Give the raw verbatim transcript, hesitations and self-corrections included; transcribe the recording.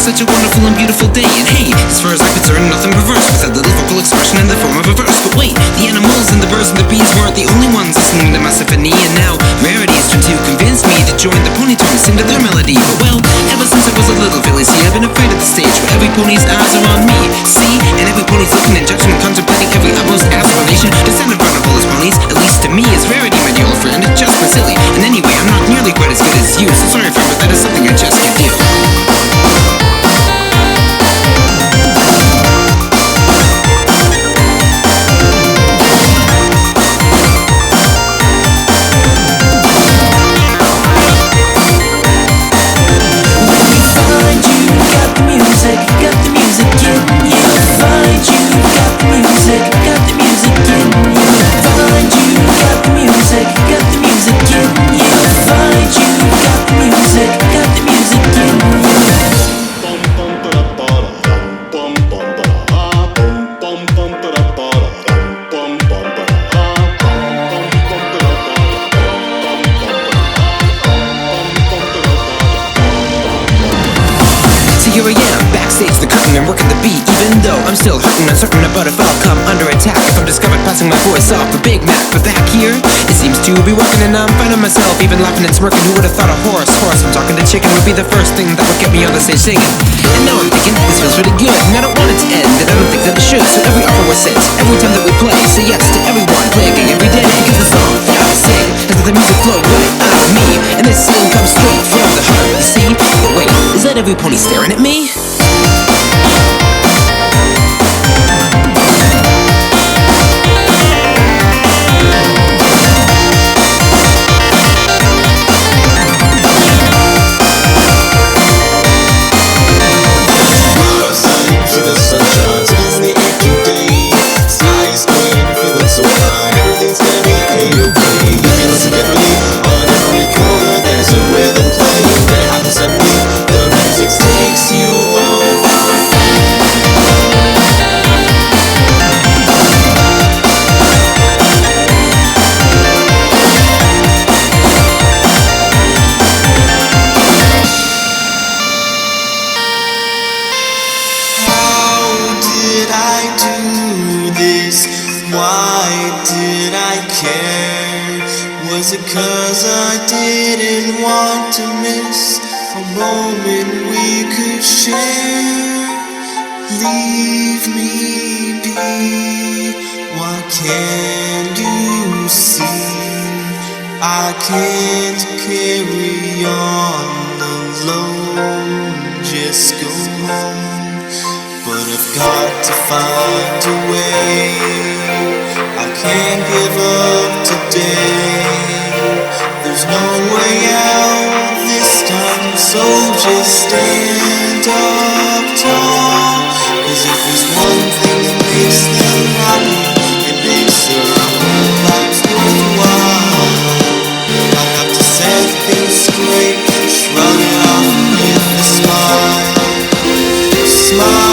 such a wonderful and beautiful day. And hey, as far as I'm concerned, nothing perverse with that little vocal expression in the form of a verse. But wait, the animals and the birds and the bees weren't the only ones listening to my symphony. And now rarities trying to convince me to join the pony tones, sing to their melody. But well, ever since I was a little filly, see, I've been afraid of the stage where every pony's eyes are on me. See, and every pony's looking and judging and contemplating every utmost aspiration to stand in front of all his ponies. At least to me, it's rarity, my dear old friend. It's just been silly. And anyway, I'm not nearly quite as good as you, so sorry, friend, but that is something I just can't do. Here I am, backstage the curtain and working the beat. Even though I'm still hurting, uncertain about if I'll come under attack if I'm discovered passing my voice off for Big Mac. But back here, it seems to be working and I'm finding myself even laughing and smirking. Who would have thought a horse, horse from talking to chicken would be the first thing that would get me on the stage singing? And now I'm thinking, this feels really good, and I don't want it to end, and I don't think that it should. So every offer was sent, every time that we play, say yes to everyone, play a gig every day. Because the song that I sing has let the music flow right out of me, and this sing comes straight from the heart, you see? But wait, is that every pony staring at me? Why did I care? Was it 'cause I didn't want to miss a moment we could share? Leave me be, why can't you see? I can't carry on alone, just go home. But I've got to find a way, I can't give up today. There's no way out this time, so just stand up tall. 'Cause if there's one thing that makes them happy, it makes their whole lives worthwhile. I have to set things straight, shrug it off with a smile. Smile.